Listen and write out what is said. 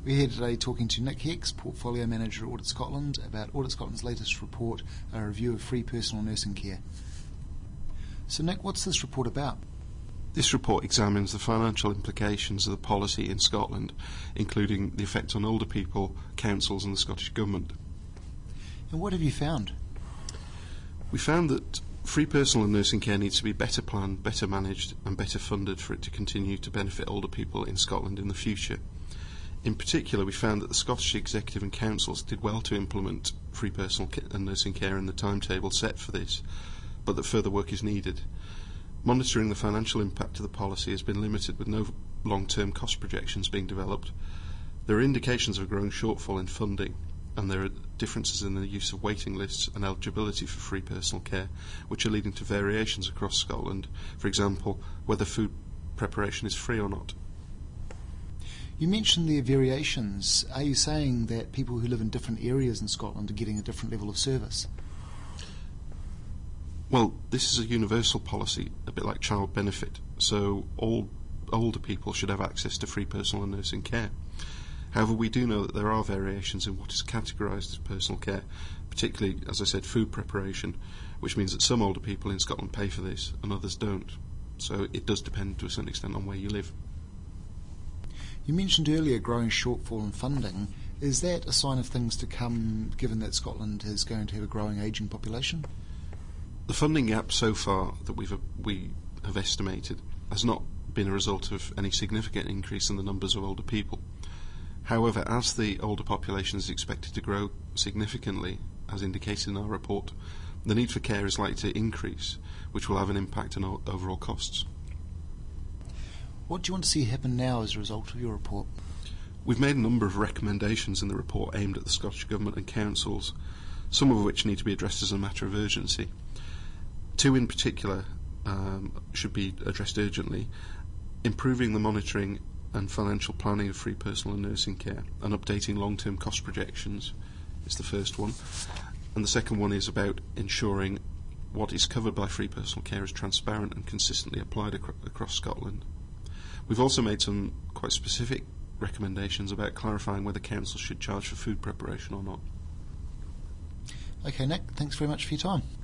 We're here today talking to Nick Hicks, Portfolio Manager at Audit Scotland, about Audit Scotland's latest report, a review of free personal nursing care. So Nick, what's this report about? This report examines the financial implications of the policy in Scotland, including the effect on older people, councils and the Scottish Government. And what have you found? We found that free personal and nursing care needs to be better planned, better managed and better funded for it to continue to benefit older people in Scotland in the future. In particular, we found that the Scottish Executive and Councils did well to implement free personal and nursing care in the timetable set for this, but that further work is needed. Monitoring the financial impact of the policy has been limited, with no long-term cost projections being developed. There are indications of a growing shortfall in funding, and there are differences in the use of waiting lists and eligibility for free personal care, which are leading to variations across Scotland. For example, whether food preparation is free or not. You mentioned there are variations. Are you saying that people who live in different areas in Scotland are getting a different level of service? Well, this is a universal policy, a bit like child benefit, so all older people should have access to free personal and nursing care. However, we do know that there are variations in what is categorised as personal care, particularly, as I said, food preparation, which means that some older people in Scotland pay for this and others don't. So it does depend to a certain extent on where you live. You mentioned earlier growing shortfall in funding. Is that a sign of things to come, given that Scotland is going to have a growing ageing population? The funding gap so far that we have estimated has not been a result of any significant increase in the numbers of older people. However, as the older population is expected to grow significantly, as indicated in our report, the need for care is likely to increase, which will have an impact on overall costs. What do you want to see happen now as a result of your report? We've made a number of recommendations in the report aimed at the Scottish Government and councils, some of which need to be addressed as a matter of urgency. Two in particular should be addressed urgently: improving the monitoring and financial planning of free personal and nursing care, and updating long-term cost projections is the first one. And the second one is about ensuring what is covered by free personal care is transparent and consistently applied across Scotland. We've also made some quite specific recommendations about clarifying whether councils should charge for food preparation or not. Okay, Nick, thanks very much for your time.